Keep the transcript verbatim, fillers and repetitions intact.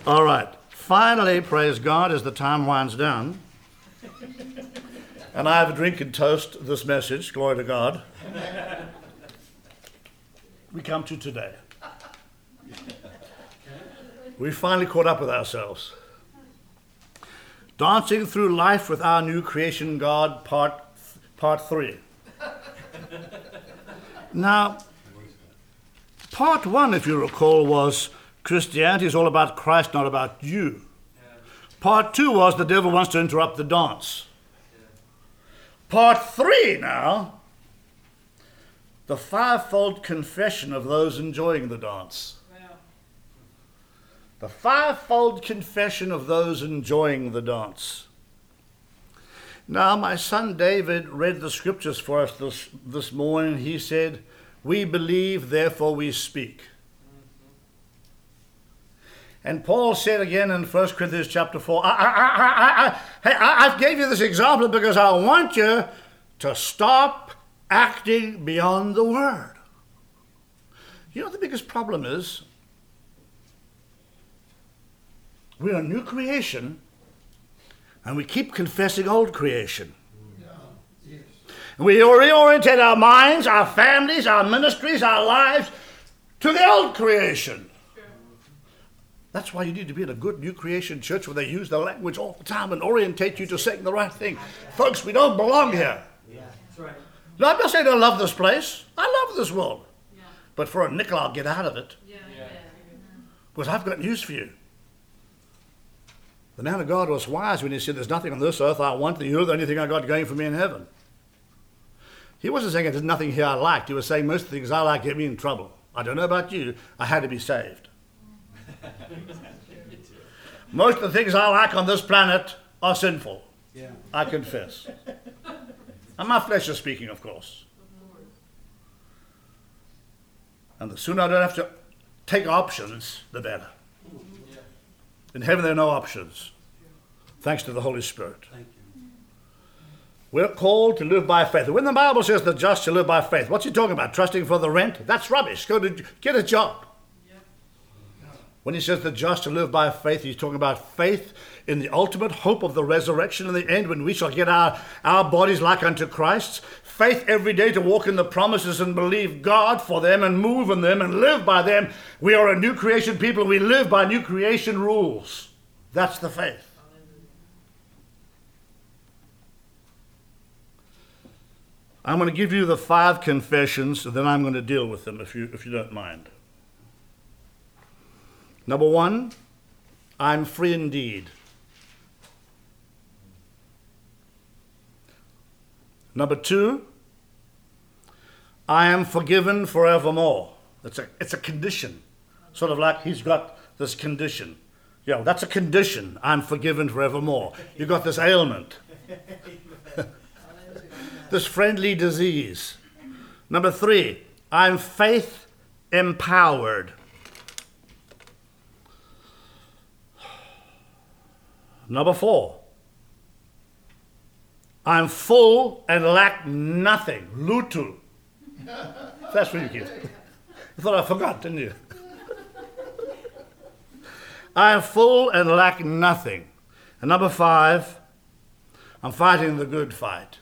All right. Finally, praise God, as the time winds down, and I have a drink and toast this message, glory to God, we come to today. We finally caught up with ourselves. Dancing through life with our new creation God, part, part three. Now, part one, if you recall, was Christianity is all about Christ, not about you. Part two was the devil wants to interrupt the dance. Part three now, the fivefold confession of those enjoying the dance. The fivefold confession of those enjoying the dance. Now, my son David read the scriptures for us this, this morning. He said, "We believe, therefore we speak." And Paul said again in First Corinthians chapter four, I, I, I, I, I, hey, I, I gave you this example because I want you to stop acting beyond the word. You know what the biggest problem is? We're a new creation, and we keep confessing old creation. Yeah. Yes. And we reorientate our minds, our families, our ministries, our lives to the old creation. Sure. That's why you need to be in a good new creation church where they use the language all the time and orientate you to saying the right thing. Folks, we don't belong here. Yeah. That's right. No, I'm not saying I love this place. I love this world. Yeah. But for a nickel, I'll get out of it. Yeah. Yeah. Because I've got news for you. The man of God was wise when he said, "There's nothing on this earth I want, you're the only thing I got going for me in heaven." He wasn't saying there's nothing here I liked. He was saying most of the things I like get me in trouble. I don't know about you, I had to be saved. Most of the things I like on this planet are sinful. Yeah. I confess. And my flesh is speaking, of course. And the sooner I don't have to take options, the better. In heaven there are no options, thanks to the Holy Spirit. Thank you. We're called to live by faith. When the Bible says the just shall live by faith, what's he talking about? Trusting for the rent? That's rubbish. Go to get a job. Yep. When he says the just shall live by faith, he's talking about faith in the ultimate hope of the resurrection in the end, when we shall get our, our bodies like unto Christ's. Faith every day to walk in the promises and believe God for them and move in them and live by them. We are a new creation people. We live by new creation rules. That's the faith. I'm going to give you the five confessions, and then I'm going to deal with them if you, if you don't mind. Number one, I'm free indeed. Number two, I am forgiven forevermore. It's a, it's a condition. Sort of like he's got this condition. Yeah, that's a condition. I'm forgiven forevermore. You've got this ailment. This friendly disease. Number three, I'm faith empowered. Number four, I'm full and lack nothing. Lutu. That's what you get. You thought I forgot, didn't you? I am full and lack nothing. And number five, I'm fighting the good fight.